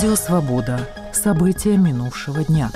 Радио «Свобода». События минувшего дня.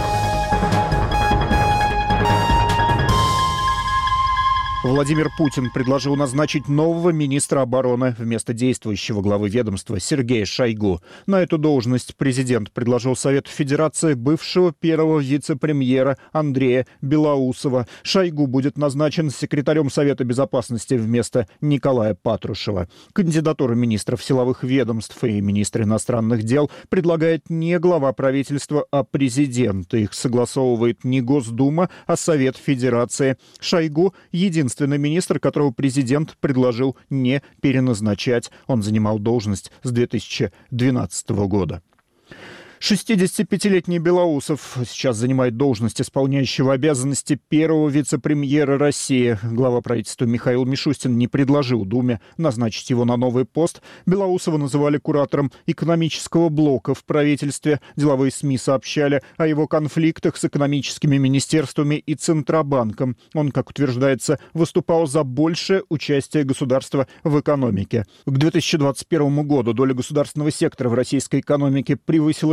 Владимир Путин предложил назначить нового министра обороны вместо действующего главы ведомства Сергея Шойгу. На эту должность президент предложил Совету Федерации бывшего первого вице-премьера Андрея Белоусова. Шойгу будет назначен секретарем Совета Безопасности вместо Николая Патрушева. Кандидатуры министров силовых ведомств и министра иностранных дел предлагает не глава правительства, а президент. Их согласовывает не Госдума, а Совет Федерации. Шойгу – единственный министр, которого президент предложил не переназначать. Он занимал должность с 2012 года. 65-летний Белоусов сейчас занимает должность исполняющего обязанности первого вице-премьера России. Глава правительства Михаил Мишустин не предложил Думе назначить его на новый пост. Белоусова называли куратором экономического блока в правительстве. Деловые СМИ сообщали о его конфликтах с экономическими министерствами и Центробанком. Он, как утверждается, выступал за большее участие государства в экономике. К 2021 году доля государственного сектора в российской экономике превысила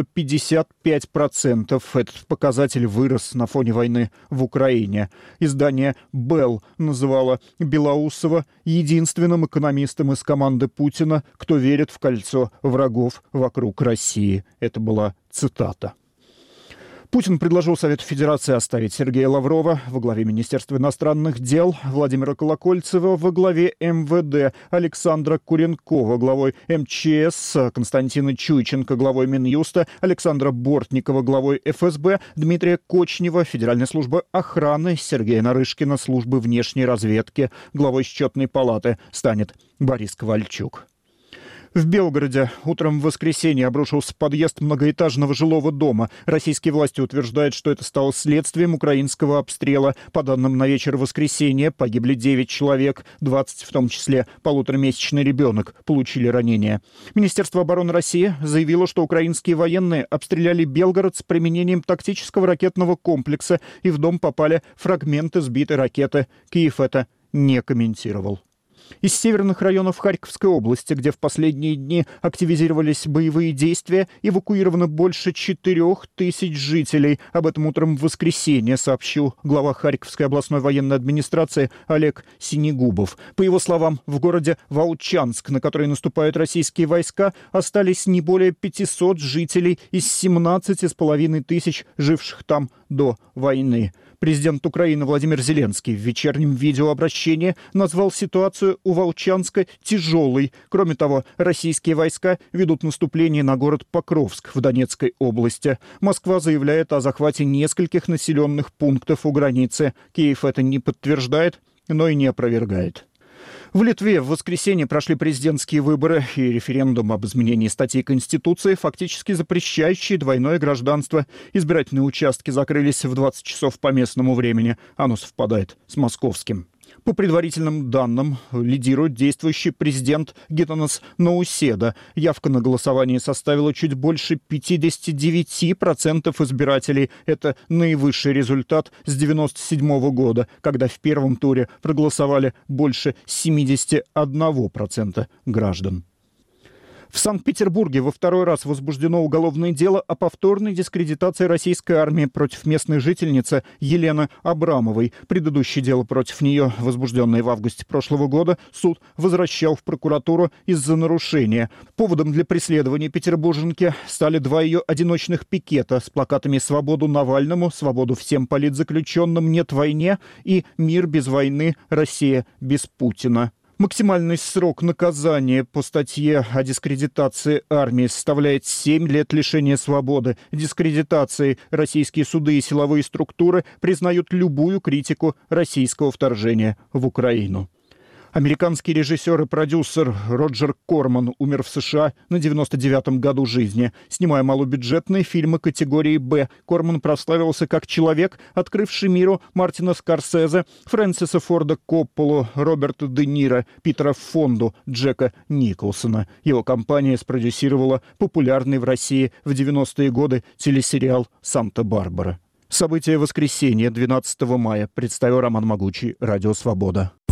55%. Этот показатель вырос на фоне войны в Украине. Издание «Белл» называло Белоусова единственным экономистом из команды Путина, кто верит в кольцо врагов вокруг России. Это была цитата. Путин предложил Совету Федерации оставить Сергея Лаврова во главе Министерства иностранных дел, Владимира Колокольцева во главе МВД, Александра Куренкова главой МЧС, Константина Чуйченко главой Минюста, Александра Бортникова главой ФСБ, Дмитрия Кочнева Федеральной службы охраны, Сергея Нарышкина службы внешней разведки. Главой счетной палаты станет Борис Ковальчук. В Белгороде утром в воскресенье обрушился подъезд многоэтажного жилого дома. Российские власти утверждают, что это стало следствием украинского обстрела. По данным на вечер воскресенья погибли 9 человек, 20, в том числе полуторамесячный ребенок, получили ранения. Министерство обороны России заявило, что украинские военные обстреляли Белгород с применением тактического ракетного комплекса, и в дом попали фрагменты сбитой ракеты. Киев это не комментировал. Из северных районов Харьковской области, где в последние дни активизировались боевые действия, эвакуировано больше 4000 жителей. Об этом утром в воскресенье сообщил глава Харьковской областной военной администрации Олег Синегубов. По его словам, в городе Волчанск, на который наступают российские войска, остались не более 500 жителей из 17,5 тысяч, живших там до войны. Президент Украины Владимир Зеленский в вечернем видеообращении назвал ситуацию у Волчанска тяжелой. Кроме того, российские войска ведут наступление на город Покровск в Донецкой области. Москва заявляет о захвате нескольких населенных пунктов у границы. Киев это не подтверждает, но и не опровергает. В Литве в воскресенье прошли президентские выборы и референдум об изменении статьи Конституции, фактически запрещающий двойное гражданство. Избирательные участки закрылись в 20 часов по местному времени. Оно совпадает с московским. По предварительным данным, лидирует действующий президент Гитанас Науседа. Явка на голосование составила чуть больше 59% избирателей. Это наивысший результат с 1997 года, когда в первом туре проголосовали больше 71% граждан. В Санкт-Петербурге во второй раз возбуждено уголовное дело о повторной дискредитации российской армии против местной жительницы Елены Абрамовой. Предыдущее дело против нее, возбужденное в августе прошлого года, суд возвращал в прокуратуру из-за нарушения. Поводом для преследования петербурженки стали 2 ее одиночных пикета с плакатами «Свободу Навальному», «Свободу всем политзаключенным», «Нет войне» и «Мир без войны, Россия без Путина». Максимальный срок наказания по статье о дискредитации армии составляет 7 лет лишения свободы. Дискредитацией российские суды и силовые структуры признают любую критику российского вторжения в Украину. Американский режиссер и продюсер Роджер Корман умер в США на 99-м году жизни. Снимая малобюджетные фильмы категории «Б», Корман прославился как человек, открывший миру Мартина Скорсезе, Фрэнсиса Форда Копполу, Роберта Де Ниро, Питера Фонду, Джека Николсона. Его компания спродюсировала популярный в России в 90-е годы телесериал «Санта-Барбара». События воскресенья 12 мая представил Роман Могучий, Радио Свобода.